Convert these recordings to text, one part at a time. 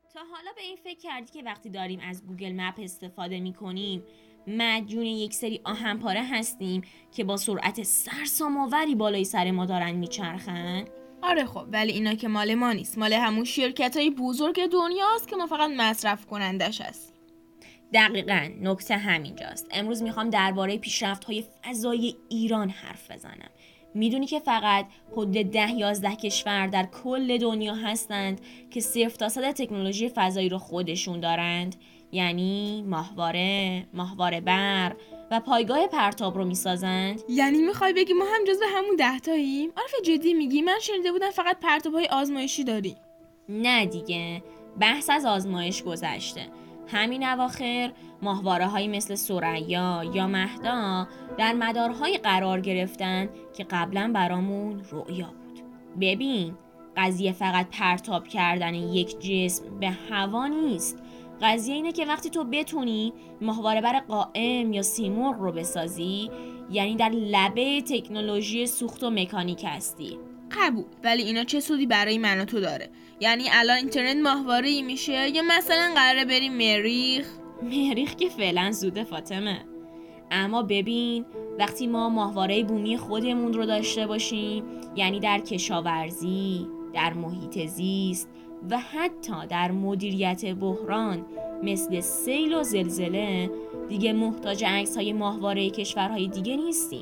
تا حالا به این فکر کردی که وقتی داریم از گوگل مپ استفاده میکنیم مدیون یک سری آهنپاره هستیم که با سرعت سرسام‌آوری بالای سر ما دارن میچرخن؟ آره خب، ولی اینا که مال ما نیست، مال همون شرکت‌های بزرگ دنیاست که ما فقط مصرف کنندش هستیم. دقیقاً، نکته همینجاست. امروز میخوام درباره پیشرفت‌های فضایی ایران حرف بزنم. میدونی که فقط حدود 10-11 کشور در کل دنیا هستند که 0% تکنولوژی فضایی رو خودشون دارند؟ یعنی ماهواره بر و پایگاه پرتاب رو میسازند. یعنی میخوای بگی ما هم جزو همون 10 تاییم؟ عارف جدی میگی؟ من شنیده بودم فقط پرتاب‌های آزمایشی داری. نه دیگه، بحث از آزمایش گذشته. همین اواخر ماهواره‌هایی مثل ثریا یا مهدا در مدارهای قرار گرفتن که قبلا برامون رؤیا بود. ببین، قضیه فقط پرتاب کردن یک جسم به هوا نیست. قضیه اینه که وقتی تو بتونی ماهواره بر قائم یا سیمرغ رو بسازی، یعنی در لبه تکنولوژی سوخت و مکانیک هستی. قبول، ولی اینا چه سودی برای من و تو داره؟ یعنی الان اینترنت ماهواره‌ای میشه یا مثلا قراره بریم مریخ که فعلا زوده فاطمه. اما ببین، وقتی ما ماهواره بومی خودمون رو داشته باشیم، یعنی در کشاورزی، در محیط زیست و حتی در مدیریت بحران مثل سیل و زلزله، دیگه محتاج عکس‌های ماهواره کشورهای دیگه نیستیم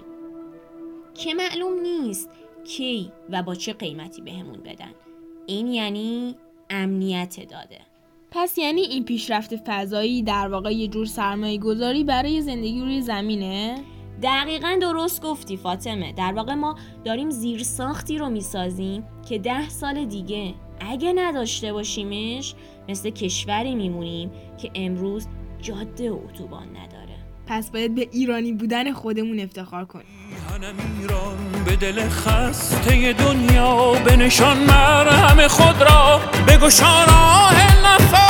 که معلوم نیست کی و با چه قیمتی بهمون بدن. این یعنی امنیت داده. پس یعنی این پیشرفت فضایی در واقع یه جور سرمایه گذاری برای زندگی روی زمینه؟ دقیقاً درست گفتی فاطمه. در واقع ما داریم زیرساختی رو میسازیم که 10 سال دیگه اگه نداشته باشیمش مثل کشوری میمونیم که امروز جاده و اتوبان نداره. پس باید به ایرانی بودن خودمون افتخار کنیم. میهنم ایران به دل خسته دنیا، به نشان مرهم خود را بگشان آه نفس.